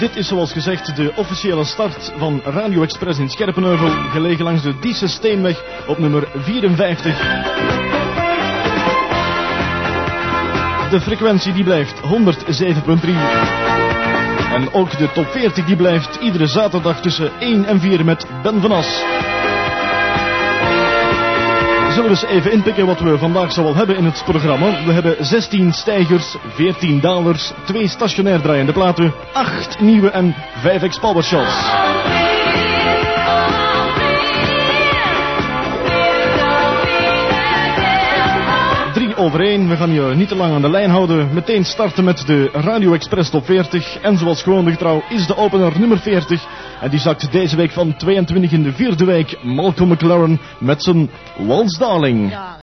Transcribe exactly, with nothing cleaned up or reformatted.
Dit is zoals gezegd de officiële start van Radio Express in Scherpenheuvel, gelegen langs de Diesse Steenweg op nummer vierenvijftig. De frequentie die blijft honderdzeven komma drie. En ook de top veertig die blijft iedere zaterdag tussen één en vier met Ben van As. Zullen we eens even inpikken wat we vandaag zoal hebben in het programma. We hebben zestien stijgers, veertien dalers, twee stationair draaiende platen, acht nieuwe en vijf ex-powershots. drie over één, we gaan je niet te lang aan de lijn houden. Meteen starten met de Radio Express top veertig. En zoals gewoonlijk trouw is de opener nummer veertig. En die zakt deze week van tweeëntwintig in de vierde week. Malcolm McLaren met zijn Waltz Darling.